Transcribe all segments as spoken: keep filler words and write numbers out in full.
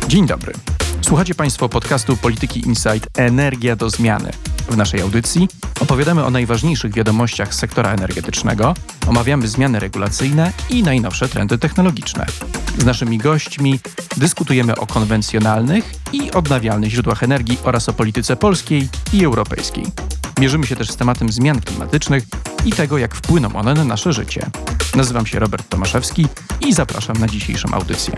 Dzień dobry. Słuchacie Państwo podcastu Polityki Insight Energia do zmiany. W naszej audycji opowiadamy o najważniejszych wiadomościach z sektora energetycznego, omawiamy zmiany regulacyjne i najnowsze trendy technologiczne. Z naszymi gośćmi dyskutujemy o konwencjonalnych i odnawialnych źródłach energii oraz o polityce polskiej i europejskiej. Mierzymy się też z tematem zmian klimatycznych i tego, jak wpłyną one na nasze życie. Nazywam się Robert Tomaszewski i zapraszam na dzisiejszą audycję.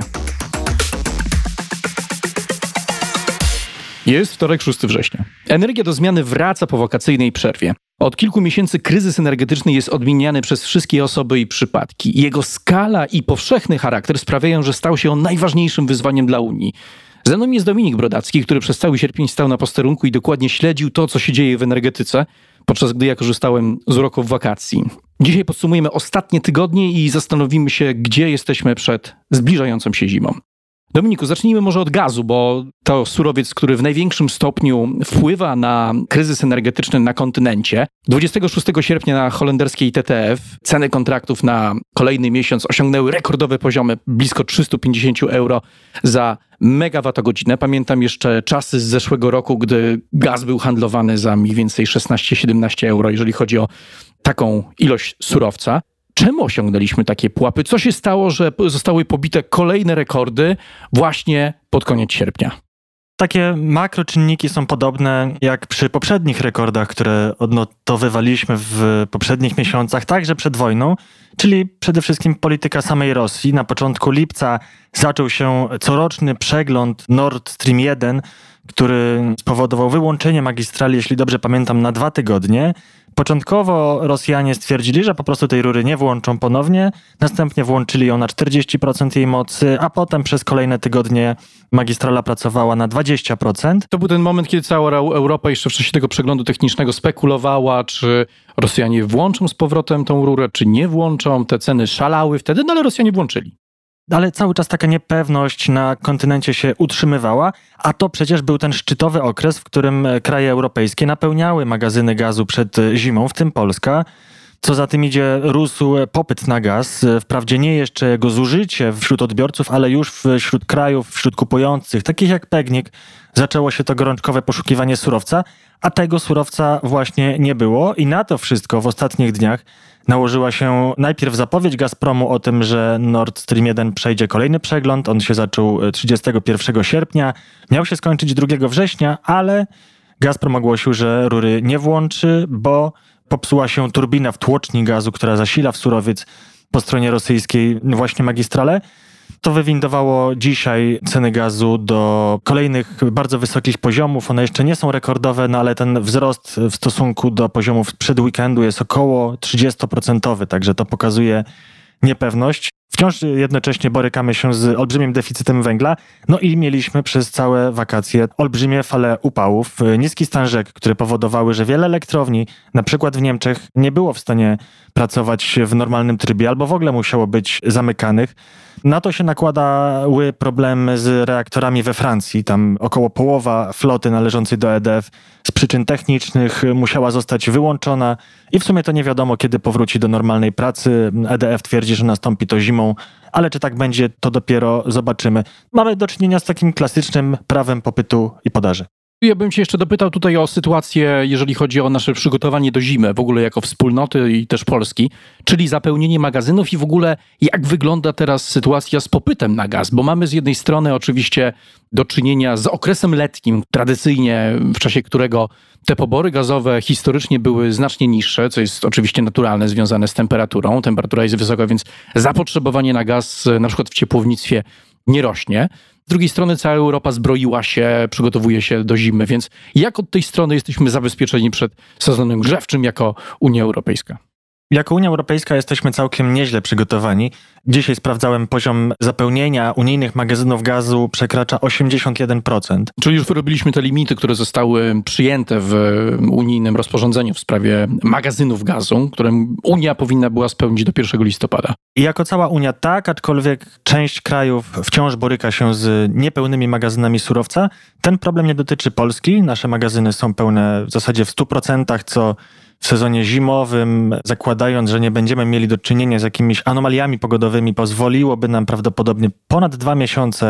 Jest wtorek, szóstego września. Energia do zmiany wraca po wakacyjnej przerwie. Od kilku miesięcy kryzys energetyczny jest odmieniany przez wszystkie osoby i przypadki. Jego skala i powszechny charakter sprawiają, że stał się on najważniejszym wyzwaniem dla Unii. Ze mną jest Dominik Brodacki, który przez cały sierpień stał na posterunku i dokładnie śledził to, co się dzieje w energetyce, podczas gdy ja korzystałem z uroków wakacji. Dzisiaj podsumujemy ostatnie tygodnie i zastanowimy się, gdzie jesteśmy przed zbliżającą się zimą. Dominiku, zacznijmy może od gazu, bo to surowiec, który w największym stopniu wpływa na kryzys energetyczny na kontynencie. dwudziestego szóstego sierpnia na holenderskiej T T F ceny kontraktów na kolejny miesiąc osiągnęły rekordowe poziomy, blisko trzysta pięćdziesiąt euro za megawattogodzinę. Pamiętam jeszcze czasy z zeszłego roku, gdy gaz był handlowany za mniej więcej szesnaście siedemnaście euro, jeżeli chodzi o taką ilość surowca. Czemu osiągnęliśmy takie pułapy? Co się stało, że zostały pobite kolejne rekordy właśnie pod koniec sierpnia? Takie makroczynniki są podobne jak przy poprzednich rekordach, które odnotowywaliśmy w poprzednich miesiącach, także przed wojną, czyli przede wszystkim polityka samej Rosji. Na początku lipca zaczął się coroczny przegląd Nord Stream jeden, który spowodował wyłączenie magistrali, jeśli dobrze pamiętam, na dwa tygodnie. Początkowo Rosjanie stwierdzili, że po prostu tej rury nie włączą ponownie, następnie włączyli ją na czterdzieści procent jej mocy, a potem przez kolejne tygodnie magistrala pracowała na dwadzieścia procent. To był ten moment, kiedy cała Europa jeszcze w czasie tego przeglądu technicznego spekulowała, czy Rosjanie włączą z powrotem tą rurę, czy nie włączą. Te ceny szalały wtedy, no ale Rosjanie włączyli. Ale cały czas taka niepewność na kontynencie się utrzymywała, a to przecież był ten szczytowy okres, w którym kraje europejskie napełniały magazyny gazu przed zimą, w tym Polska. Co za tym idzie, rósł popyt na gaz. Wprawdzie nie jeszcze jego zużycie wśród odbiorców, ale już wśród krajów, wśród kupujących, takich jak Pegnik, zaczęło się to gorączkowe poszukiwanie surowca, a tego surowca właśnie nie było i na to wszystko w ostatnich dniach nałożyła się najpierw zapowiedź Gazpromu o tym, że Nord Stream jeden przejdzie kolejny przegląd. On się zaczął trzydziestego pierwszego sierpnia, miał się skończyć drugiego września, ale Gazprom ogłosił, że rury nie włączy, bo popsuła się turbina w tłoczni gazu, która zasila w surowiec po stronie rosyjskiej właśnie magistrale. To wywindowało dzisiaj ceny gazu do kolejnych bardzo wysokich poziomów. One jeszcze nie są rekordowe, no ale ten wzrost w stosunku do poziomów sprzed weekendu jest około trzydzieści procent, także to pokazuje niepewność. Wciąż jednocześnie borykamy się z olbrzymim deficytem węgla, no i mieliśmy przez całe wakacje olbrzymie fale upałów, niski stan rzek, które powodowały, że wiele elektrowni, na przykład w Niemczech, nie było w stanie pracować w normalnym trybie albo w ogóle musiało być zamykanych. Na to się nakładały problemy z reaktorami we Francji. Tam około połowa floty należącej do E D F z przyczyn technicznych musiała zostać wyłączona i w sumie to nie wiadomo, kiedy powróci do normalnej pracy. E D F twierdzi, że nastąpi to zimą, ale czy tak będzie, to dopiero zobaczymy. Mamy do czynienia z takim klasycznym prawem popytu i podaży. Ja bym cię jeszcze dopytał tutaj o sytuację, jeżeli chodzi o nasze przygotowanie do zimy, w ogóle jako wspólnoty i też Polski, czyli zapełnienie magazynów i w ogóle jak wygląda teraz sytuacja z popytem na gaz, bo mamy z jednej strony oczywiście do czynienia z okresem letnim, tradycyjnie w czasie którego te pobory gazowe historycznie były znacznie niższe, co jest oczywiście naturalne, związane z temperaturą. Temperatura jest wysoka, więc zapotrzebowanie na gaz na przykład w ciepłownictwie nie rośnie. Z drugiej strony cała Europa zbroiła się, przygotowuje się do zimy, więc jak od tej strony jesteśmy zabezpieczeni przed sezonem grzewczym jako Unia Europejska? Jako Unia Europejska jesteśmy całkiem nieźle przygotowani. Dzisiaj sprawdzałem, poziom zapełnienia unijnych magazynów gazu przekracza osiemdziesiąt jeden procent. Czyli już wyrobiliśmy te limity, które zostały przyjęte w unijnym rozporządzeniu w sprawie magazynów gazu, które Unia powinna była spełnić do pierwszego listopada. I jako cała Unia tak, aczkolwiek część krajów wciąż boryka się z niepełnymi magazynami surowca. Ten problem nie dotyczy Polski. Nasze magazyny są pełne w zasadzie w stu procentach, co w sezonie zimowym, zakładając, że nie będziemy mieli do czynienia z jakimiś anomaliami pogodowymi, pozwoliłoby nam prawdopodobnie ponad dwa miesiące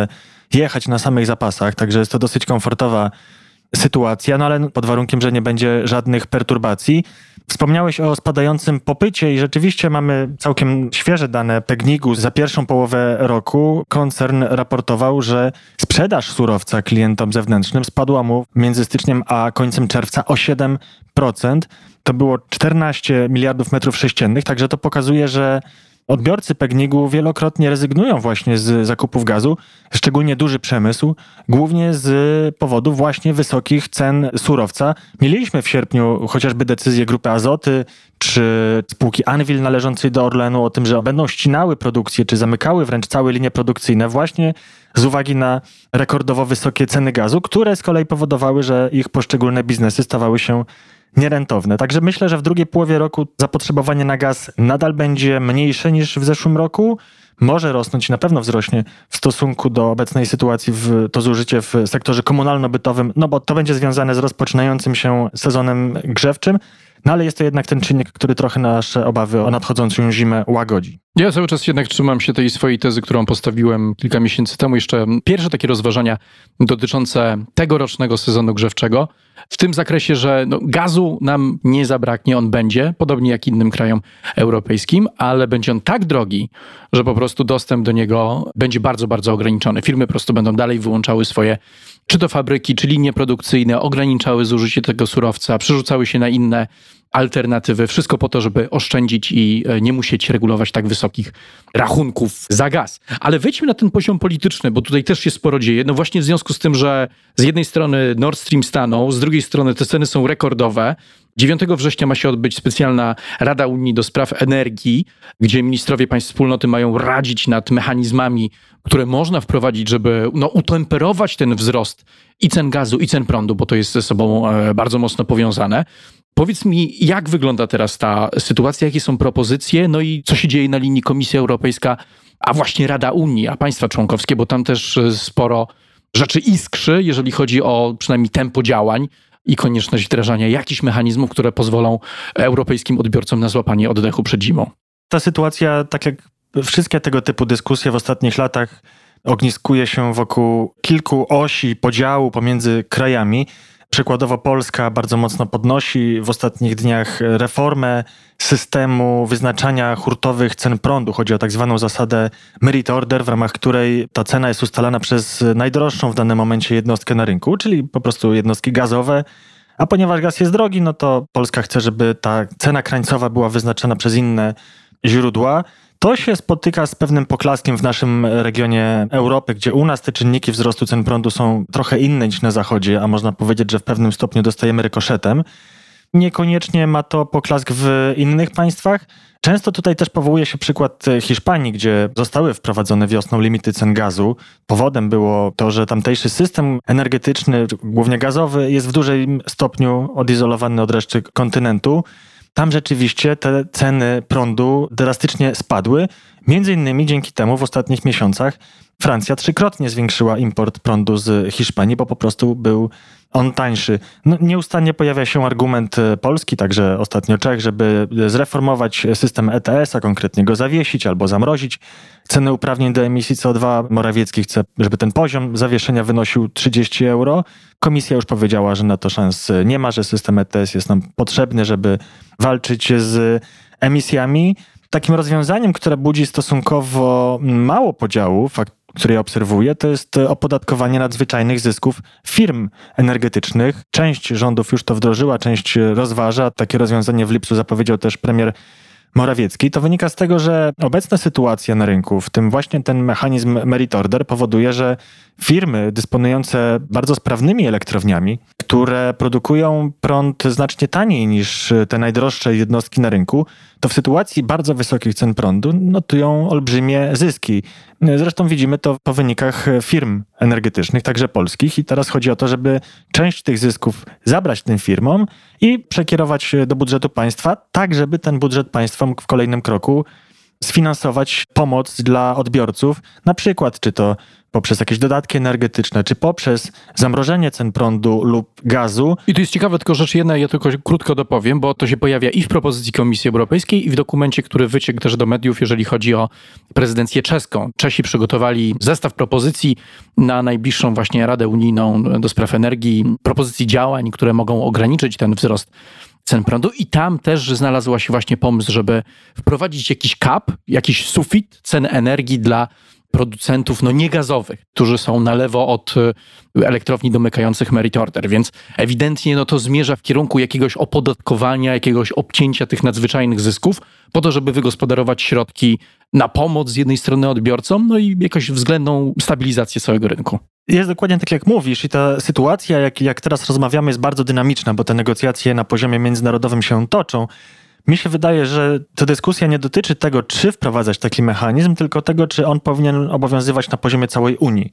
jechać na samych zapasach, także jest to dosyć komfortowa sytuacja, no ale pod warunkiem, że nie będzie żadnych perturbacji. Wspomniałeś o spadającym popycie i rzeczywiście mamy całkiem świeże dane P G N I G-u za pierwszą połowę roku. Koncern raportował, że sprzedaż surowca klientom zewnętrznym spadła mu między styczniem a końcem czerwca o siedem procent. To było czternaście miliardów metrów sześciennych, także to pokazuje, że odbiorcy P G N I G-u wielokrotnie rezygnują właśnie z zakupów gazu, szczególnie duży przemysł, głównie z powodu właśnie wysokich cen surowca. Mieliśmy w sierpniu chociażby decyzję Grupy Azoty czy spółki Anwil należącej do Orlenu o tym, że będą ścinały produkcję czy zamykały wręcz całe linie produkcyjne właśnie z uwagi na rekordowo wysokie ceny gazu, które z kolei powodowały, że ich poszczególne biznesy stawały się nierentowne. Także myślę, że w drugiej połowie roku zapotrzebowanie na gaz nadal będzie mniejsze niż w zeszłym roku. Może rosnąć i na pewno wzrośnie w stosunku do obecnej sytuacji w to zużycie w sektorze komunalno-bytowym, no bo to będzie związane z rozpoczynającym się sezonem grzewczym, no ale jest to jednak ten czynnik, który trochę nasze obawy o nadchodzącą zimę łagodzi. Ja cały czas jednak trzymam się tej swojej tezy, którą postawiłem kilka miesięcy temu. Jeszcze pierwsze takie rozważania dotyczące tegorocznego sezonu grzewczego. W tym zakresie, że no, gazu nam nie zabraknie, on będzie, podobnie jak innym krajom europejskim, ale będzie on tak drogi, że po prostu dostęp do niego będzie bardzo, bardzo ograniczony. Firmy po prostu będą dalej wyłączały swoje, czy to fabryki, czy linie produkcyjne, ograniczały zużycie tego surowca, przerzucały się na inne alternatywy. Wszystko po to, żeby oszczędzić i nie musieć regulować tak wysokich rachunków za gaz. Ale wejdźmy na ten poziom polityczny, bo tutaj też się sporo dzieje. No właśnie w związku z tym, że z jednej strony Nord Stream stanął, z drugiej strony te ceny są rekordowe. dziewiątego września ma się odbyć specjalna Rada Unii do spraw energii, gdzie ministrowie państw wspólnoty mają radzić nad mechanizmami, które można wprowadzić, żeby no, utemperować ten wzrost i cen gazu, i cen prądu, bo to jest ze sobą e, bardzo mocno powiązane. Powiedz mi, jak wygląda teraz ta sytuacja, jakie są propozycje, no i co się dzieje na linii Komisja Europejska, a właśnie Rada Unii, a państwa członkowskie, bo tam też sporo rzeczy iskrzy, jeżeli chodzi o przynajmniej tempo działań i konieczność wdrażania jakichś mechanizmów, które pozwolą europejskim odbiorcom na złapanie oddechu przed zimą. Ta sytuacja, tak jak wszystkie tego typu dyskusje w ostatnich latach, ogniskuje się wokół kilku osi podziału pomiędzy krajami. Przykładowo Polska bardzo mocno podnosi w ostatnich dniach reformę systemu wyznaczania hurtowych cen prądu. Chodzi o tak zwaną zasadę merit order, w ramach której ta cena jest ustalana przez najdroższą w danym momencie jednostkę na rynku, czyli po prostu jednostki gazowe. A ponieważ gaz jest drogi, no to Polska chce, żeby ta cena krańcowa była wyznaczana przez inne źródła. To się spotyka z pewnym poklaskiem w naszym regionie Europy, gdzie u nas te czynniki wzrostu cen prądu są trochę inne niż na zachodzie, a można powiedzieć, że w pewnym stopniu dostajemy rykoszetem. Niekoniecznie ma to poklask w innych państwach. Często tutaj też powołuje się przykład Hiszpanii, gdzie zostały wprowadzone wiosną limity cen gazu. Powodem było to, że tamtejszy system energetyczny, głównie gazowy, jest w dużym stopniu odizolowany od reszty kontynentu. Tam rzeczywiście te ceny prądu drastycznie spadły. Między innymi dzięki temu w ostatnich miesiącach Francja trzykrotnie zwiększyła import prądu z Hiszpanii, bo po prostu był on tańszy. No, nieustannie pojawia się argument polski, także ostatnio Czech, żeby zreformować system E T S, a konkretnie go zawiesić albo zamrozić. Ceny uprawnień do emisji C O dwa Morawiecki chce, żeby ten poziom zawieszenia wynosił trzydzieści euro. Komisja już powiedziała, że na to szans nie ma, że system E T S jest nam potrzebny, żeby walczyć z emisjami. Takim rozwiązaniem, które budzi stosunkowo mało podziału, fakt, który ja obserwuję, to jest opodatkowanie nadzwyczajnych zysków firm energetycznych. Część rządów już to wdrożyła, część rozważa. Takie rozwiązanie w lipcu zapowiedział też premier Morawiecki. To wynika z tego, że obecna sytuacja na rynku, w tym właśnie ten mechanizm merit order, powoduje, że firmy dysponujące bardzo sprawnymi elektrowniami, które produkują prąd znacznie taniej niż te najdroższe jednostki na rynku, to w sytuacji bardzo wysokich cen prądu notują olbrzymie zyski. Zresztą widzimy to po wynikach firm energetycznych, także polskich. I teraz chodzi o to, żeby część tych zysków zabrać tym firmom i przekierować do budżetu państwa, tak żeby ten budżet państwa mógł w kolejnym kroku sfinansować pomoc dla odbiorców, na przykład czy to poprzez jakieś dodatki energetyczne, czy poprzez zamrożenie cen prądu lub gazu. I tu jest ciekawe tylko rzecz jedna, ja tylko krótko dopowiem, bo to się pojawia i w propozycji Komisji Europejskiej, i w dokumencie, który wyciekł też do mediów, jeżeli chodzi o prezydencję czeską. Czesi przygotowali zestaw propozycji na najbliższą właśnie Radę Unijną do spraw energii, propozycji działań, które mogą ograniczyć ten wzrost cen prądu i tam też znalazła się właśnie pomysł, żeby wprowadzić jakiś cap, jakiś sufit cen energii dla producentów no niegazowych, którzy są na lewo od elektrowni domykających merit order, więc ewidentnie no to zmierza w kierunku jakiegoś opodatkowania, jakiegoś obcięcia tych nadzwyczajnych zysków po to, żeby wygospodarować środki na pomoc z jednej strony odbiorcom, no i jakąś względną stabilizację całego rynku. Jest dokładnie tak, jak mówisz i ta sytuacja, jak, jak teraz rozmawiamy, jest bardzo dynamiczna, bo te negocjacje na poziomie międzynarodowym się toczą. Mi się wydaje, że ta dyskusja nie dotyczy tego, czy wprowadzać taki mechanizm, tylko tego, czy on powinien obowiązywać na poziomie całej Unii.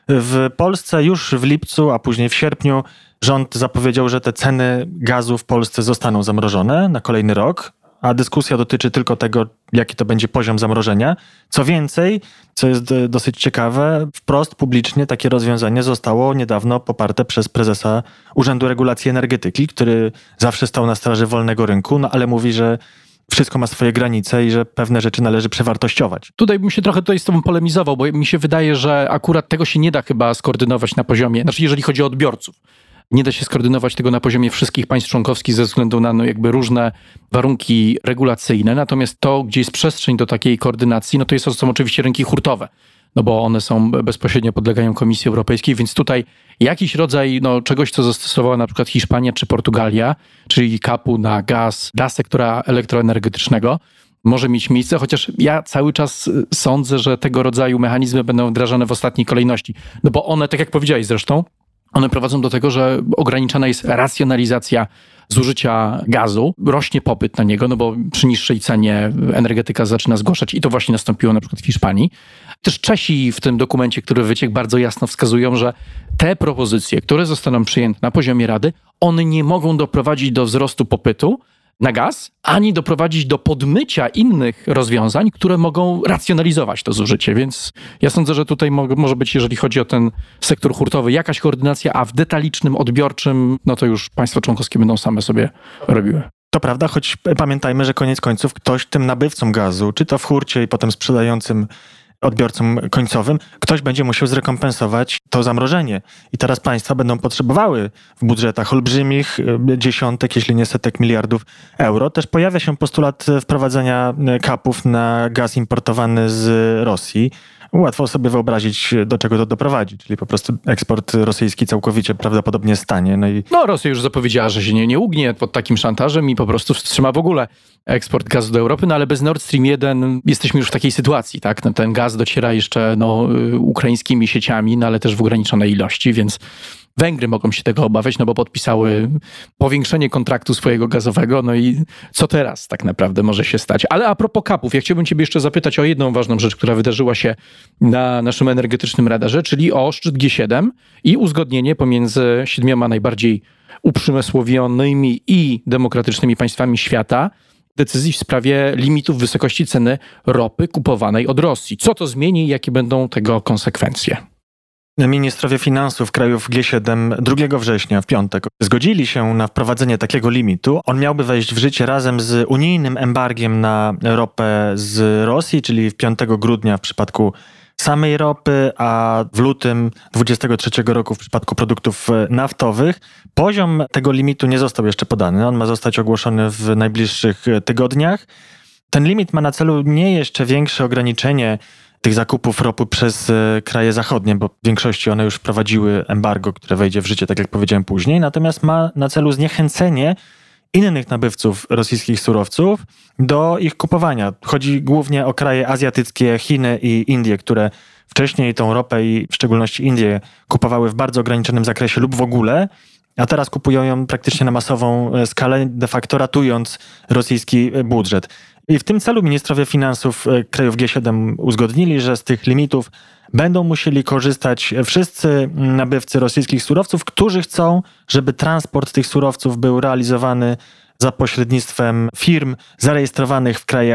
W Polsce już w lipcu, a później w sierpniu rząd zapowiedział, że te ceny gazu w Polsce zostaną zamrożone na kolejny rok, a dyskusja dotyczy tylko tego, jaki to będzie poziom zamrożenia. Co więcej, co jest dosyć ciekawe, wprost publicznie takie rozwiązanie zostało niedawno poparte przez prezesa Urzędu Regulacji Energetyki, który zawsze stał na straży wolnego rynku, no ale mówi, że wszystko ma swoje granice i że pewne rzeczy należy przewartościować. Tutaj bym się trochę tutaj z tobą polemizował, bo mi się wydaje, że akurat tego się nie da chyba skoordynować na poziomie, znaczy jeżeli chodzi o odbiorców. Nie da się skoordynować tego na poziomie wszystkich państw członkowskich ze względu na no, jakby różne warunki regulacyjne. Natomiast to, gdzie jest przestrzeń do takiej koordynacji, no to jest, to są oczywiście rynki hurtowe, no bo one są bezpośrednio podlegają Komisji Europejskiej, więc tutaj jakiś rodzaj no, czegoś, co zastosowała na przykład Hiszpania czy Portugalia, czyli kapu na gaz dla sektora elektroenergetycznego, może mieć miejsce, chociaż ja cały czas sądzę, że tego rodzaju mechanizmy będą wdrażane w ostatniej kolejności. No bo one, tak jak powiedziałeś zresztą, one prowadzą do tego, że ograniczana jest racjonalizacja zużycia gazu, rośnie popyt na niego, no bo przy niższej cenie energetyka zaczyna zgłaszać i to właśnie nastąpiło na przykład w Hiszpanii. Też Czesi w tym dokumencie, który wyciekł, bardzo jasno wskazują, że te propozycje, które zostaną przyjęte na poziomie Rady, one nie mogą doprowadzić do wzrostu popytu na gaz, ani doprowadzić do podmycia innych rozwiązań, które mogą racjonalizować to zużycie. Więc ja sądzę, że tutaj mo- może być, jeżeli chodzi o ten sektor hurtowy, jakaś koordynacja, a w detalicznym, odbiorczym, no to już państwa członkowskie będą same sobie robiły. To prawda, choć pamiętajmy, że koniec końców ktoś tym nabywcom gazu, czy to w hurcie i potem sprzedającym odbiorcom końcowym, ktoś będzie musiał zrekompensować to zamrożenie. I teraz państwa będą potrzebowały w budżetach olbrzymich dziesiątek, jeśli nie setek miliardów euro. Też pojawia się postulat wprowadzenia kapów na gaz importowany z Rosji. Łatwo sobie wyobrazić, do czego to doprowadzi, czyli po prostu eksport rosyjski całkowicie prawdopodobnie stanie. No, i... no Rosja już zapowiedziała, że się nie, nie ugnie pod takim szantażem i po prostu wstrzyma w ogóle eksport gazu do Europy, no ale bez Nord Stream jeden jesteśmy już w takiej sytuacji, tak? No, ten gaz dociera jeszcze no, ukraińskimi sieciami, no ale też w ograniczonej ilości, więc Węgry mogą się tego obawiać, no bo podpisały powiększenie kontraktu swojego gazowego, no i co teraz tak naprawdę może się stać? Ale a propos kapów, ja chciałbym ciebie jeszcze zapytać o jedną ważną rzecz, która wydarzyła się na naszym energetycznym radarze, czyli o szczyt G siedem i uzgodnienie pomiędzy siedmioma najbardziej uprzemysłowionymi i demokratycznymi państwami świata decyzji w sprawie limitów wysokości ceny ropy kupowanej od Rosji. Co to zmieni i jakie będą tego konsekwencje? Ministrowie finansów krajów G siedem drugiego września, w piątek, zgodzili się na wprowadzenie takiego limitu. On miałby wejść w życie razem z unijnym embargiem na ropę z Rosji, czyli piątego grudnia w przypadku samej ropy, a w lutym dwudziestego trzeciego roku w przypadku produktów naftowych. Poziom tego limitu nie został jeszcze podany. On ma zostać ogłoszony w najbliższych tygodniach. Ten limit ma na celu nie jeszcze większe ograniczenie tych zakupów ropy przez kraje zachodnie, bo w większości one już wprowadziły embargo, które wejdzie w życie, tak jak powiedziałem później, natomiast ma na celu zniechęcenie innych nabywców rosyjskich surowców do ich kupowania. Chodzi głównie o kraje azjatyckie, Chiny i Indie, które wcześniej tą ropę i w szczególności Indie kupowały w bardzo ograniczonym zakresie lub w ogóle, a teraz kupują ją praktycznie na masową skalę, de facto ratując rosyjski budżet. I w tym celu ministrowie finansów krajów G siedem uzgodnili, że z tych limitów będą musieli korzystać wszyscy nabywcy rosyjskich surowców, którzy chcą, żeby transport tych surowców był realizowany za pośrednictwem firm zarejestrowanych w krajach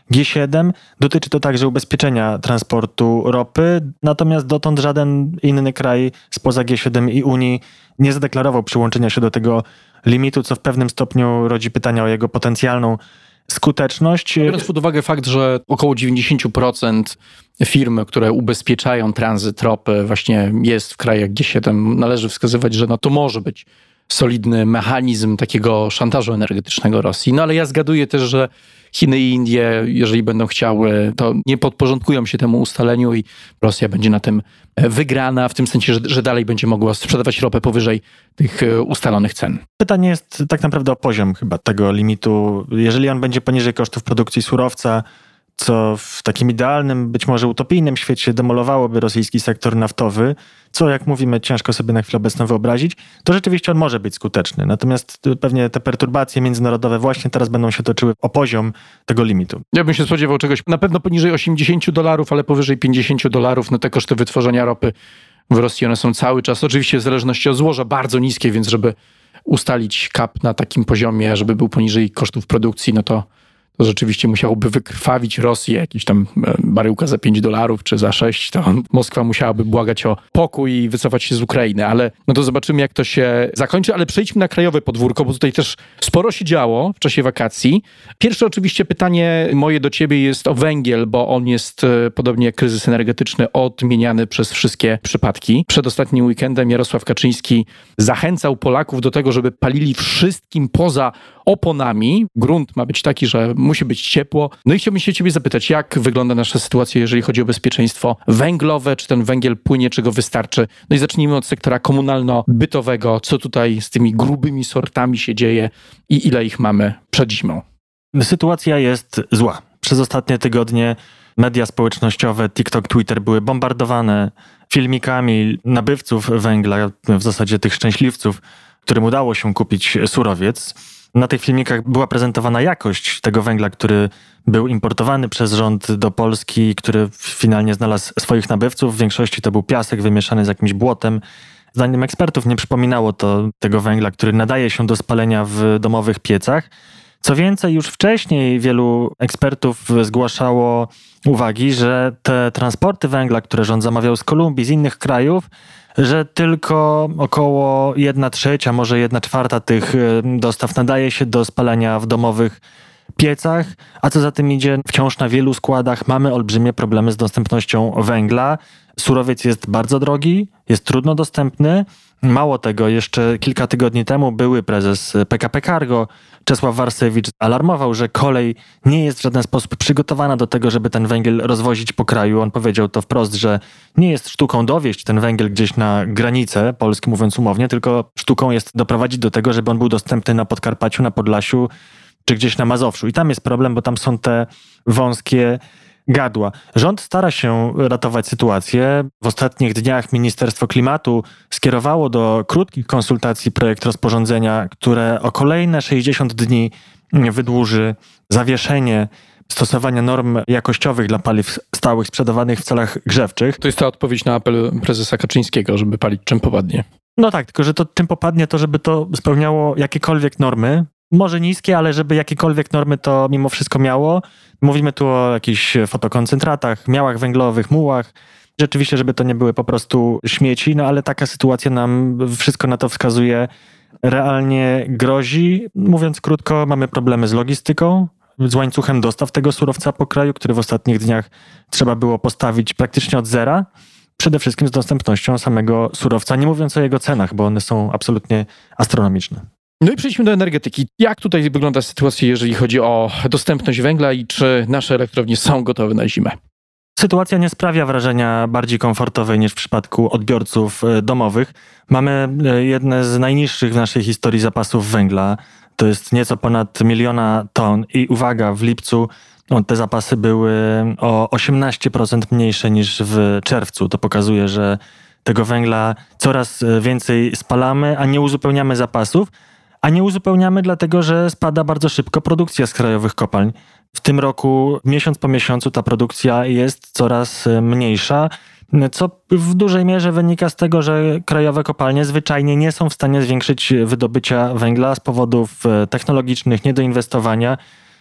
G siedem. Dotyczy to także ubezpieczenia transportu ropy, natomiast dotąd żaden inny kraj spoza G siedem i Unii nie zadeklarował przyłączenia się do tego limitu, co w pewnym stopniu rodzi pytania o jego potencjalną skuteczność. Biorąc pod uwagę fakt, że około dziewięćdziesiąt procent firm, które ubezpieczają tranzyt ropy właśnie jest w krajach G siedem, należy wskazywać, że no to może być solidny mechanizm takiego szantażu energetycznego Rosji. No ale ja zgaduję też, że Chiny i Indie, jeżeli będą chciały, to nie podporządkują się temu ustaleniu i Rosja będzie na tym wygrana, w tym sensie, że, że dalej będzie mogła sprzedawać ropę powyżej tych ustalonych cen. Pytanie jest tak naprawdę o poziom chyba tego limitu. Jeżeli on będzie poniżej kosztów produkcji surowca, co w takim idealnym, być może utopijnym świecie demolowałoby rosyjski sektor naftowy, co jak mówimy ciężko sobie na chwilę obecną wyobrazić, to rzeczywiście on może być skuteczny. Natomiast pewnie te perturbacje międzynarodowe właśnie teraz będą się toczyły o poziom tego limitu. Ja bym się spodziewał czegoś na pewno poniżej osiemdziesiąt dolarów, ale powyżej pięćdziesiąt dolarów. No te koszty wytworzenia ropy w Rosji one są cały czas, oczywiście w zależności od złoża, bardzo niskie, więc żeby ustalić cap na takim poziomie, żeby był poniżej kosztów produkcji, no to to rzeczywiście musiałoby wykrwawić Rosję, jakiś tam baryłka za pięć dolarów czy za sześć, to Moskwa musiałaby błagać o pokój i wycofać się z Ukrainy, ale no to zobaczymy, jak to się zakończy, ale przejdźmy na krajowe podwórko, bo tutaj też sporo się działo w czasie wakacji. Pierwsze oczywiście pytanie moje do ciebie jest o węgiel, bo on jest, podobnie jak kryzys energetyczny, odmieniany przez wszystkie przypadki. Przed ostatnim weekendem Jarosław Kaczyński zachęcał Polaków do tego, żeby palili wszystkim poza oponami. Grunt ma być taki, że musi być ciepło. No i chciałbym się ciebie zapytać, jak wygląda nasza sytuacja, jeżeli chodzi o bezpieczeństwo węglowe, czy ten węgiel płynie, czy go wystarczy? No i zacznijmy od sektora komunalno-bytowego. Co tutaj z tymi grubymi sortami się dzieje i ile ich mamy przed zimą? Sytuacja jest zła. Przez ostatnie tygodnie media społecznościowe, TikTok, Twitter były bombardowane filmikami nabywców węgla, w zasadzie tych szczęśliwców, którym udało się kupić surowiec. Na tych filmikach była prezentowana jakość tego węgla, który był importowany przez rząd do Polski, który finalnie znalazł swoich nabywców. W większości to był piasek wymieszany z jakimś błotem. Zdaniem ekspertów nie przypominało to tego węgla, który nadaje się do spalenia w domowych piecach. Co więcej, już wcześniej wielu ekspertów zgłaszało uwagi, że te transporty węgla, które rząd zamawiał z Kolumbii, z innych krajów, że tylko około jedna trzecia, może jedna czwarta tych dostaw nadaje się do spalania w domowych piecach, a co za tym idzie, wciąż na wielu składach mamy olbrzymie problemy z dostępnością węgla. Surowiec jest bardzo drogi, jest trudno dostępny. Mało tego, jeszcze kilka tygodni temu były prezes P K P Cargo, Czesław Warsewicz, alarmował, że kolej nie jest w żaden sposób przygotowana do tego, żeby ten węgiel rozwozić po kraju. On powiedział to wprost, że nie jest sztuką dowieść ten węgiel gdzieś na granicę, Polski mówiąc umownie, tylko sztuką jest doprowadzić do tego, żeby on był dostępny na Podkarpaciu, na Podlasiu czy gdzieś na Mazowszu. I tam jest problem, bo tam są te wąskie gadła. Rząd stara się ratować sytuację. W ostatnich dniach Ministerstwo Klimatu skierowało do krótkich konsultacji projekt rozporządzenia, które o kolejne sześćdziesiąt dni wydłuży zawieszenie stosowania norm jakościowych dla paliw stałych sprzedawanych w celach grzewczych. To jest ta odpowiedź na apel prezesa Kaczyńskiego, żeby palić czym popadnie. No tak, tylko że to czym popadnie, to żeby to spełniało jakiekolwiek normy. Może niskie, ale żeby jakiekolwiek normy to mimo wszystko miało. Mówimy tu o jakichś fotokoncentratach, miałach węglowych, mułach. Rzeczywiście, żeby to nie były po prostu śmieci, no ale taka sytuacja nam, wszystko na to wskazuje, realnie grozi. Mówiąc krótko, mamy problemy z logistyką, z łańcuchem dostaw tego surowca po kraju, który w ostatnich dniach trzeba było postawić praktycznie od zera. Przede wszystkim z dostępnością samego surowca, nie mówiąc o jego cenach, bo one są absolutnie astronomiczne. No i przejdźmy do energetyki. Jak tutaj wygląda sytuacja, jeżeli chodzi o dostępność węgla i czy nasze elektrownie są gotowe na zimę? Sytuacja nie sprawia wrażenia bardziej komfortowej niż w przypadku odbiorców domowych. Mamy jedne z najniższych w naszej historii zapasów węgla. To jest nieco ponad miliona ton i uwaga, w lipcu no, te zapasy były o osiemnaście procent mniejsze niż w czerwcu. To pokazuje, że tego węgla coraz więcej spalamy, a nie uzupełniamy zapasów. A nie uzupełniamy dlatego, że spada bardzo szybko produkcja z krajowych kopalń. W tym roku miesiąc po miesiącu ta produkcja jest coraz mniejsza, co w dużej mierze wynika z tego, że krajowe kopalnie zwyczajnie nie są w stanie zwiększyć wydobycia węgla z powodów technologicznych, niedoinwestowania.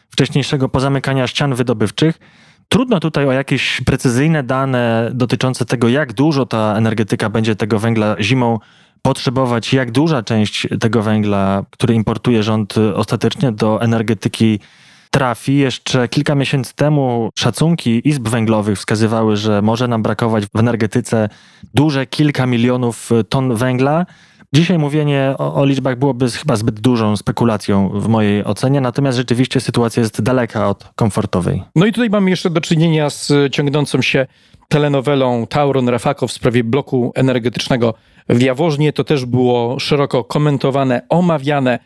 wcześniejszego pozamykania ścian wydobywczych. Trudno tutaj o jakieś precyzyjne dane dotyczące tego, jak dużo ta energetyka będzie tego węgla zimą potrzebować, jak duża część tego węgla, który importuje rząd, ostatecznie do energetyki trafi. Jeszcze kilka miesięcy temu szacunki izb węglowych wskazywały, że może nam brakować w energetyce duże kilka milionów ton węgla. Dzisiaj mówienie o, o liczbach byłoby chyba zbyt dużą spekulacją w mojej ocenie, natomiast rzeczywiście sytuacja jest daleka od komfortowej. No i tutaj mamy jeszcze do czynienia z ciągnącą się telenowelą Tauron Rafako w sprawie bloku energetycznego w Jaworznie. To też było szeroko komentowane, omawiane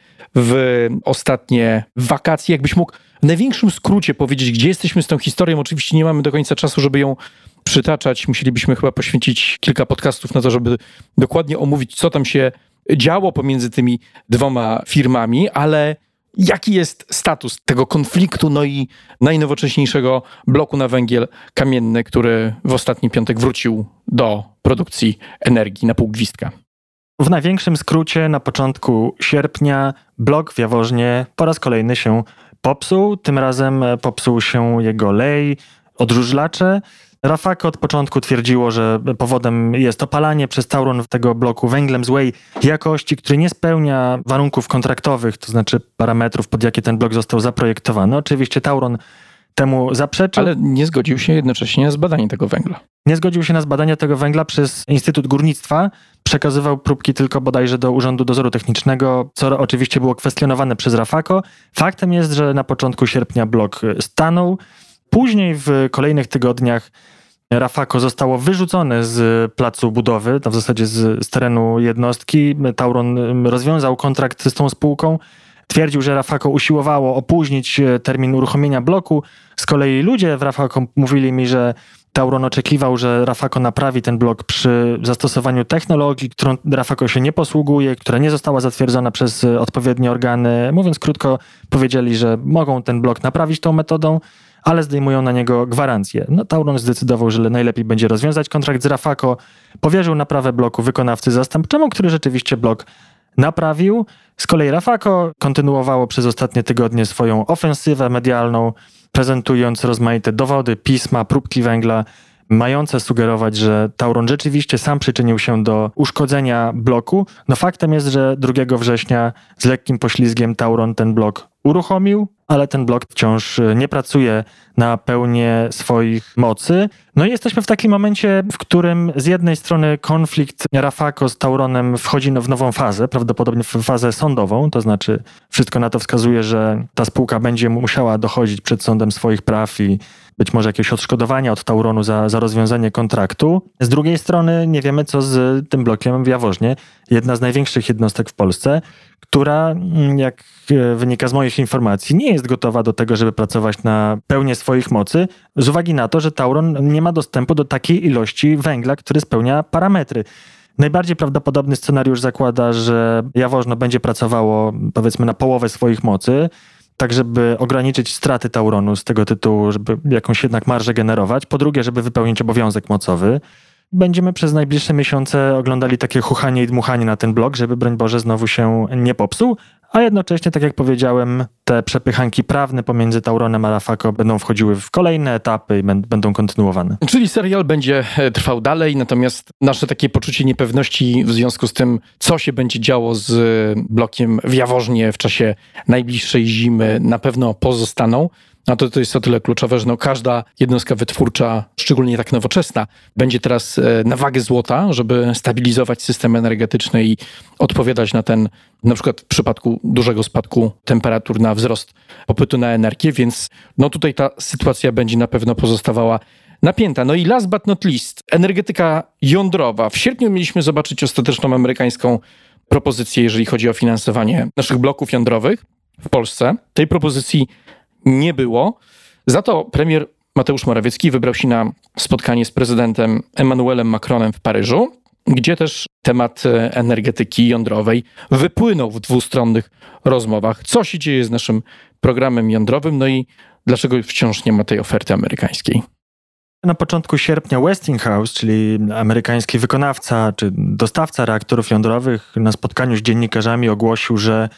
w ostatnie wakacje. Jakbyś mógł w największym skrócie powiedzieć, gdzie jesteśmy z tą historią. Oczywiście nie mamy do końca czasu, żeby ją przytaczać. Musielibyśmy chyba poświęcić kilka podcastów na to, żeby dokładnie omówić, co tam się działo pomiędzy tymi dwoma firmami, ale jaki jest status tego konfliktu, no i najnowocześniejszego bloku na węgiel kamienny, który w ostatni piątek wrócił do produkcji energii na pół gwizdka? W największym skrócie na początku sierpnia blok w Jaworznie po raz kolejny się popsuł. Tym razem popsuł się jego lej, odżużlacze. Rafako od początku twierdziło, że powodem jest opalanie przez Tauron tego bloku węglem złej jakości, który nie spełnia warunków kontraktowych, to znaczy parametrów, pod jakie ten blok został zaprojektowany. Oczywiście Tauron temu zaprzeczył. Ale nie zgodził się jednocześnie na zbadanie tego węgla. Nie zgodził się na zbadanie tego węgla przez Instytut Górnictwa. Przekazywał próbki tylko bodajże do Urzędu Dozoru Technicznego, co oczywiście było kwestionowane przez Rafako. Faktem jest, że na początku sierpnia blok stanął. Później w kolejnych tygodniach Rafako zostało wyrzucone z placu budowy, w zasadzie z, z terenu jednostki. Tauron rozwiązał kontrakt z tą spółką. Twierdził, że Rafako usiłowało opóźnić termin uruchomienia bloku. Z kolei ludzie w Rafako mówili mi, że Tauron oczekiwał, że Rafako naprawi ten blok przy zastosowaniu technologii, którą Rafako się nie posługuje, która nie została zatwierdzona przez odpowiednie organy. Mówiąc krótko, powiedzieli, że mogą ten blok naprawić tą metodą, ale zdejmują na niego gwarancję. No, Tauron zdecydował, że najlepiej będzie rozwiązać kontrakt z Rafako. Powierzył naprawę bloku wykonawcy zastępczemu, który rzeczywiście blok naprawił. Z kolei Rafako kontynuowało przez ostatnie tygodnie swoją ofensywę medialną, prezentując rozmaite dowody, pisma, próbki węgla, mające sugerować, że Tauron rzeczywiście sam przyczynił się do uszkodzenia bloku. No faktem jest, że drugiego września z lekkim poślizgiem Tauron ten blok uruchomił, ale ten blok wciąż nie pracuje na pełnię swoich mocy. No i jesteśmy w takim momencie, w którym z jednej strony konflikt Rafako z Tauronem wchodzi w nową fazę, prawdopodobnie w fazę sądową, to znaczy wszystko na to wskazuje, że ta spółka będzie musiała dochodzić przed sądem swoich praw i być może jakieś odszkodowania od Tauronu za, za rozwiązanie kontraktu. Z drugiej strony nie wiemy, co z tym blokiem w Jaworznie, jedna z największych jednostek w Polsce, która, jak wynika z moich informacji, nie jest gotowa do tego, żeby pracować na pełnię swoich mocy, z uwagi na to, że Tauron nie ma dostępu do takiej ilości węgla, który spełnia parametry. Najbardziej prawdopodobny scenariusz zakłada, że Jaworzno będzie pracowało, powiedzmy, na połowę swoich mocy, tak żeby ograniczyć straty Tauronu z tego tytułu, żeby jakąś jednak marżę generować. Po drugie, żeby wypełnić obowiązek mocowy. Będziemy przez najbliższe miesiące oglądali takie chuchanie i dmuchanie na ten blok, żeby broń Boże znowu się nie popsuł, a jednocześnie, tak jak powiedziałem, te przepychanki prawne pomiędzy Tauronem a Rafako będą wchodziły w kolejne etapy i będą kontynuowane. Czyli serial będzie trwał dalej, natomiast nasze takie poczucie niepewności w związku z tym, co się będzie działo z blokiem w Jaworznie w czasie najbliższej zimy, na pewno pozostaną. No to, to jest o tyle kluczowe, że no każda jednostka wytwórcza, szczególnie tak nowoczesna, będzie teraz na wagę złota, żeby stabilizować system energetyczny i odpowiadać na ten, na przykład w przypadku dużego spadku temperatur, na wzrost popytu na energię, więc no tutaj ta sytuacja będzie na pewno pozostawała napięta. No i last but not least, energetyka jądrowa. W sierpniu mieliśmy zobaczyć ostateczną amerykańską propozycję, jeżeli chodzi o finansowanie naszych bloków jądrowych w Polsce. Tej propozycji nie było. Za to premier Mateusz Morawiecki wybrał się na spotkanie z prezydentem Emmanuelem Macronem w Paryżu, gdzie też temat energetyki jądrowej wypłynął w dwustronnych rozmowach. Co się dzieje z naszym programem jądrowym, no i dlaczego wciąż nie ma tej oferty amerykańskiej? Na początku sierpnia Westinghouse, czyli amerykański wykonawca czy dostawca reaktorów jądrowych, na spotkaniu z dziennikarzami ogłosił, że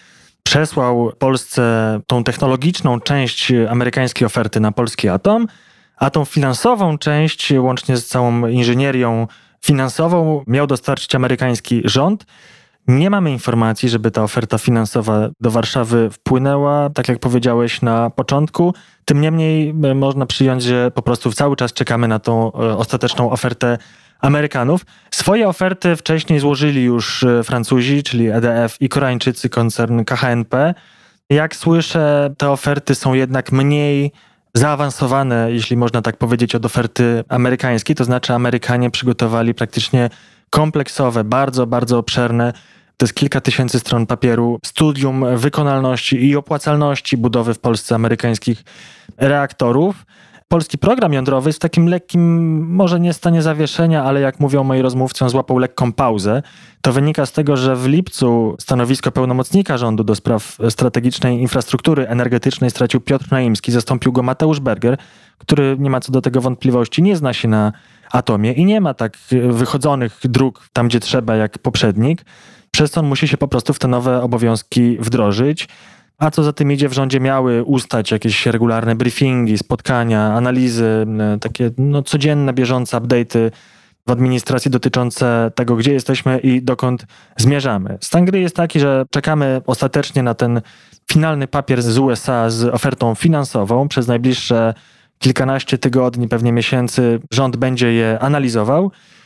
przesłał Polsce tą technologiczną część amerykańskiej oferty na polski atom, a tą finansową część, łącznie z całą inżynierią finansową, miał dostarczyć amerykański rząd. Nie mamy informacji, żeby ta oferta finansowa do Warszawy wpłynęła, tak jak powiedziałeś na początku. Tym niemniej można przyjąć, że po prostu cały czas czekamy na tą ostateczną ofertę Amerykanów. Swoje oferty wcześniej złożyli już Francuzi, czyli E D F, i Koreańczycy, koncern K H N P. Jak słyszę, te oferty są jednak mniej zaawansowane, jeśli można tak powiedzieć, od oferty amerykańskiej. To znaczy Amerykanie przygotowali praktycznie kompleksowe, bardzo, bardzo obszerne, to jest kilka tysięcy stron papieru, studium wykonalności i opłacalności budowy w Polsce amerykańskich reaktorów. Polski program jądrowy jest w takim lekkim, może nie stanie zawieszenia, ale jak mówią moi rozmówcy, on złapał lekką pauzę. To wynika z tego, że w lipcu stanowisko pełnomocnika rządu do spraw strategicznej infrastruktury energetycznej stracił Piotr Naimski, zastąpił go Mateusz Berger, który, nie ma co do tego wątpliwości, nie zna się na atomie i nie ma tak wychodzonych dróg tam, gdzie trzeba, jak poprzednik. Przez co on musi się po prostu w te nowe obowiązki wdrożyć. A co za tym idzie, w rządzie miały ustać jakieś regularne briefingi, spotkania, analizy, takie no, codzienne, bieżące update'y w administracji dotyczące tego, gdzie jesteśmy i dokąd zmierzamy. Stan gry jest taki, że czekamy ostatecznie na ten finalny papier z U S A z ofertą finansową. Przez najbliższe kilkanaście tygodni, pewnie miesięcy rząd będzie je analizował.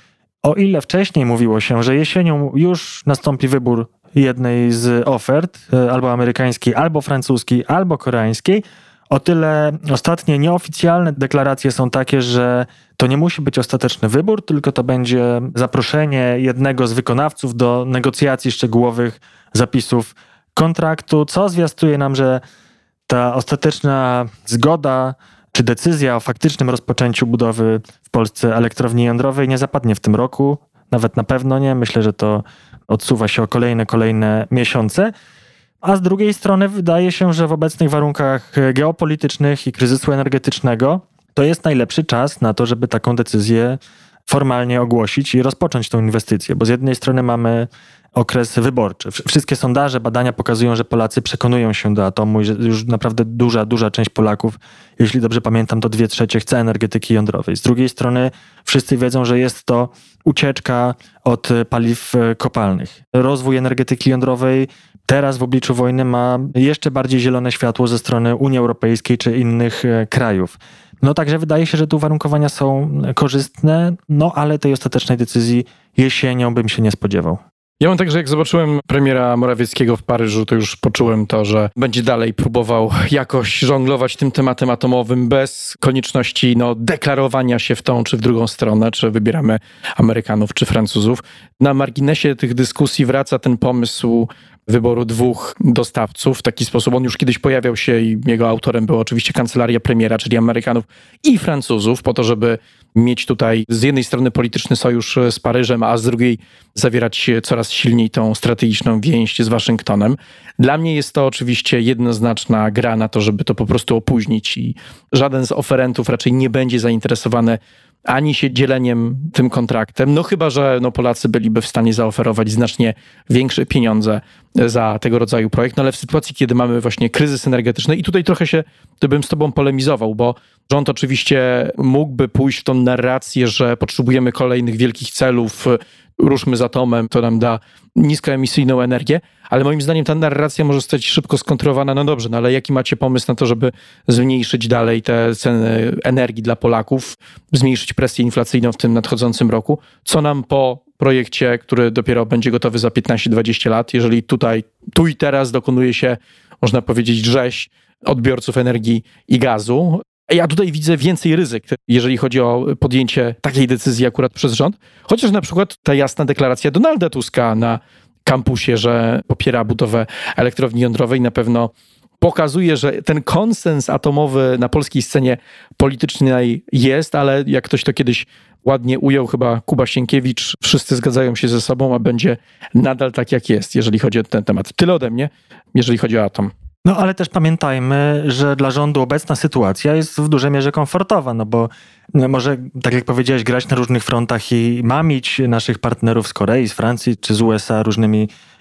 O ile wcześniej mówiło się, że jesienią już nastąpi wybór jednej z ofert, albo amerykańskiej, albo francuskiej, albo koreańskiej, o tyle ostatnie nieoficjalne deklaracje są takie, że to nie musi być ostateczny wybór, tylko to będzie zaproszenie jednego z wykonawców do negocjacji szczegółowych zapisów kontraktu, co zwiastuje nam, że ta ostateczna zgoda czy decyzja o faktycznym rozpoczęciu budowy w Polsce elektrowni jądrowej nie zapadnie w tym roku, nawet na pewno nie. Myślę, że to odsuwa się o kolejne, kolejne miesiące. A z drugiej strony wydaje się, że w obecnych warunkach geopolitycznych i kryzysu energetycznego to jest najlepszy czas na to, żeby taką decyzję formalnie ogłosić i rozpocząć tą inwestycję, bo z jednej strony mamy okres wyborczy. Wszystkie sondaże, badania pokazują, że Polacy przekonują się do atomu i że już naprawdę duża, duża część Polaków, jeśli dobrze pamiętam, to dwie trzecie chce energetyki jądrowej. Z drugiej strony wszyscy wiedzą, że jest to ucieczka od paliw kopalnych. Rozwój energetyki jądrowej teraz w obliczu wojny ma jeszcze bardziej zielone światło ze strony Unii Europejskiej czy innych krajów. No także wydaje się, że tu uwarunkowania są korzystne, no ale tej ostatecznej decyzji jesienią bym się nie spodziewał. Ja mam tak, że jak zobaczyłem premiera Morawieckiego w Paryżu, to już poczułem to, że będzie dalej próbował jakoś żonglować tym tematem atomowym bez konieczności no, deklarowania się w tą czy w drugą stronę, czy wybieramy Amerykanów czy Francuzów. Na marginesie tych dyskusji wraca ten pomysł wyboru dwóch dostawców. W taki sposób on już kiedyś pojawiał się i jego autorem była oczywiście kancelaria premiera, czyli Amerykanów i Francuzów, po to, żeby mieć tutaj z jednej strony polityczny sojusz z Paryżem, a z drugiej zawierać coraz silniej tą strategiczną więź z Waszyngtonem. Dla mnie jest to oczywiście jednoznaczna gra na to, żeby to po prostu opóźnić i żaden z oferentów raczej nie będzie zainteresowany ani się dzieleniem tym kontraktem, no chyba, że no Polacy byliby w stanie zaoferować znacznie większe pieniądze za tego rodzaju projekt, no ale w sytuacji, kiedy mamy właśnie kryzys energetyczny i tutaj trochę się, to bym z tobą polemizował, bo rząd oczywiście mógłby pójść w tą narrację, że potrzebujemy kolejnych wielkich celów, ruszmy z atomem, to nam da niskoemisyjną energię, ale moim zdaniem ta narracja może zostać szybko skontrolowana. No dobrze, no ale jaki macie pomysł na to, żeby zmniejszyć dalej te ceny energii dla Polaków, zmniejszyć presję inflacyjną w tym nadchodzącym roku? Co nam po projekcie, który dopiero będzie gotowy za piętnaście dwadzieścia lat, jeżeli tutaj, tu i teraz dokonuje się, można powiedzieć, rzeź odbiorców energii i gazu? Ja tutaj widzę więcej ryzyk, jeżeli chodzi o podjęcie takiej decyzji akurat przez rząd. Chociaż na przykład ta jasna deklaracja Donalda Tuska na kampusie, że popiera budowę elektrowni jądrowej, na pewno pokazuje, że ten konsens atomowy na polskiej scenie politycznej jest, ale jak ktoś to kiedyś ładnie ujął, chyba Kuba Sienkiewicz, wszyscy zgadzają się ze sobą, a będzie nadal tak jak jest, jeżeli chodzi o ten temat. Tyle ode mnie, jeżeli chodzi o atom. No ale też pamiętajmy, że dla rządu obecna sytuacja jest w dużej mierze komfortowa, no bo może, tak jak powiedziałeś, grać na różnych frontach i mamić naszych partnerów z Korei, z Francji czy z U S A różnymi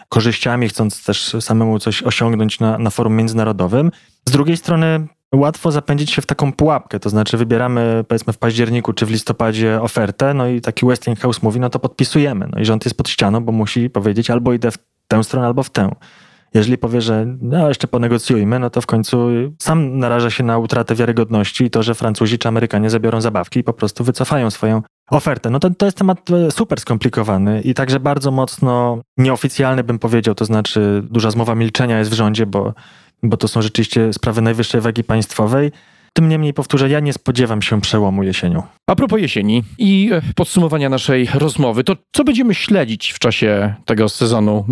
korzyściami, chcąc też samemu coś osiągnąć na, na forum międzynarodowym. Z drugiej strony łatwo zapędzić się w taką pułapkę, to znaczy wybieramy powiedzmy w październiku czy w listopadzie ofertę, no i taki Westinghouse mówi, no to podpisujemy. No i rząd jest pod ścianą, bo musi powiedzieć albo idę w tę stronę, albo w tę. Jeżeli powie, że no jeszcze ponegocjujmy, no to w końcu sam naraża się na utratę wiarygodności i to, że Francuzi czy Amerykanie zabiorą zabawki i po prostu wycofają swoją ofertę. No to, to jest temat super skomplikowany i także bardzo mocno nieoficjalny, bym powiedział, to znaczy duża zmowa milczenia jest w rządzie, bo, bo to są rzeczywiście sprawy najwyższej wagi państwowej. Tym niemniej powtórzę, ja nie spodziewam się przełomu jesienią. A propos jesieni i podsumowania naszej rozmowy, to co będziemy śledzić w czasie tego sezonu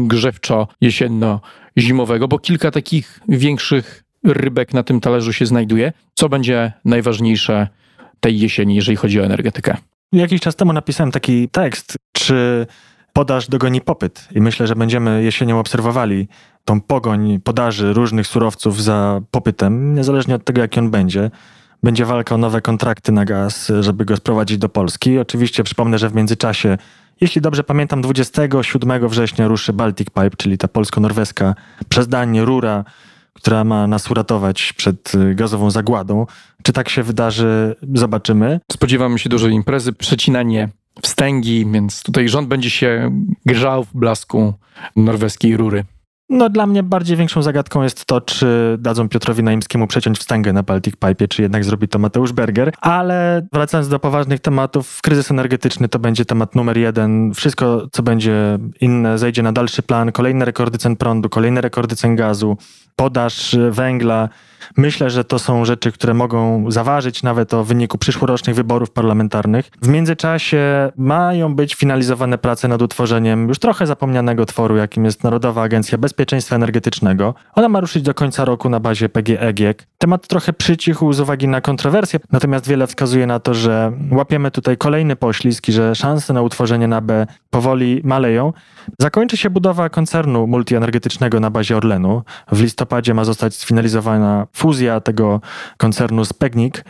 grzewczo-jesienno-zimowego, bo kilka takich większych rybek na tym talerzu się znajduje. Co będzie najważniejsze tej jesieni, jeżeli chodzi o energetykę? Jakiś czas temu napisałem taki tekst, czy podaż dogoni popyt i myślę, że będziemy jesienią obserwowali tą pogoń podaży różnych surowców za popytem, niezależnie od tego, jaki on będzie. Będzie walka o nowe kontrakty na gaz, żeby go sprowadzić do Polski. Oczywiście przypomnę, że w międzyczasie, jeśli dobrze pamiętam, dwudziestego siódmego września ruszy Baltic Pipe, czyli ta polsko-norweska przez Danię rura, która ma nas uratować przed gazową zagładą. Czy tak się wydarzy, zobaczymy. Spodziewamy się dużej imprezy, przecinanie wstęgi, więc tutaj rząd będzie się grzał w blasku norweskiej rury. No dla mnie bardziej większą zagadką jest to, czy dadzą Piotrowi Naimskiemu przeciąć wstęgę na Baltic Pipe, czy jednak zrobi to Mateusz Berger. Ale wracając do poważnych tematów, kryzys energetyczny to będzie temat numer jeden. Wszystko, co będzie inne, zejdzie na dalszy plan. Kolejne rekordy cen prądu, kolejne rekordy cen gazu, podaż węgla. Myślę, że to są rzeczy, które mogą zaważyć nawet o wyniku przyszłorocznych wyborów parlamentarnych. W międzyczasie mają być finalizowane prace nad utworzeniem już trochę zapomnianego tworu, jakim jest Narodowa Agencja Bezpieczeństwa Energetycznego. Ona ma ruszyć do końca roku na bazie P G E G I E K. Temat trochę przycichł z uwagi na kontrowersje, natomiast wiele wskazuje na to, że łapiemy tutaj kolejny poślizg i że szanse na utworzenie N A B E powoli maleją. Zakończy się budowa koncernu multienergetycznego na bazie Orlenu. W listopadzie ma zostać sfinalizowana fuzja tego koncernu z P G N I K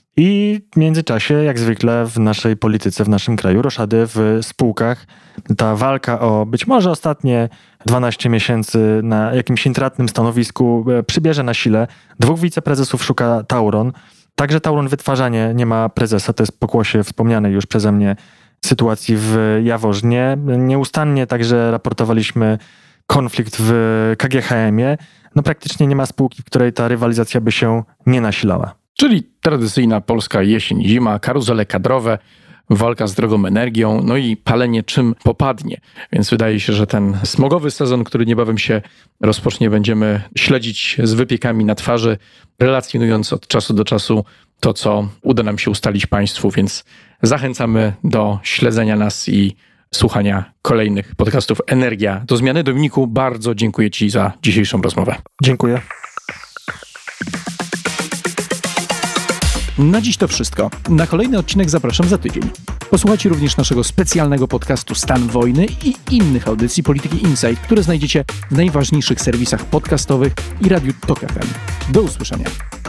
i w międzyczasie, jak zwykle w naszej polityce, w naszym kraju, roszady w spółkach. Ta walka o być może ostatnie dwanaście miesięcy na jakimś intratnym stanowisku przybierze na sile. Dwóch wiceprezesów szuka Tauron. Także Tauron Wytwarzanie nie ma prezesa, to jest pokłosie wspomnianej już przeze mnie sytuacji w Jaworznie. Nieustannie także raportowaliśmy konflikt w K G H M-ie. No praktycznie nie ma spółki, w której ta rywalizacja by się nie nasilała. Czyli tradycyjna polska jesień, zima, karuzele kadrowe, walka z drogą energią, no i palenie czym popadnie. Więc wydaje się, że ten smogowy sezon, który niebawem się rozpocznie, będziemy śledzić z wypiekami na twarzy, relacjonując od czasu do czasu to, co uda nam się ustalić Państwu, więc zachęcamy do śledzenia nas i słuchania kolejnych podcastów Energia do zmiany. Dominiku, bardzo dziękuję Ci za dzisiejszą rozmowę. Dziękuję. Na dziś to wszystko. Na kolejny odcinek zapraszam za tydzień. Posłuchajcie również naszego specjalnego podcastu Stan Wojny i innych audycji Polityki Insight, które znajdziecie w najważniejszych serwisach podcastowych i Radiu Tok F M. Do usłyszenia.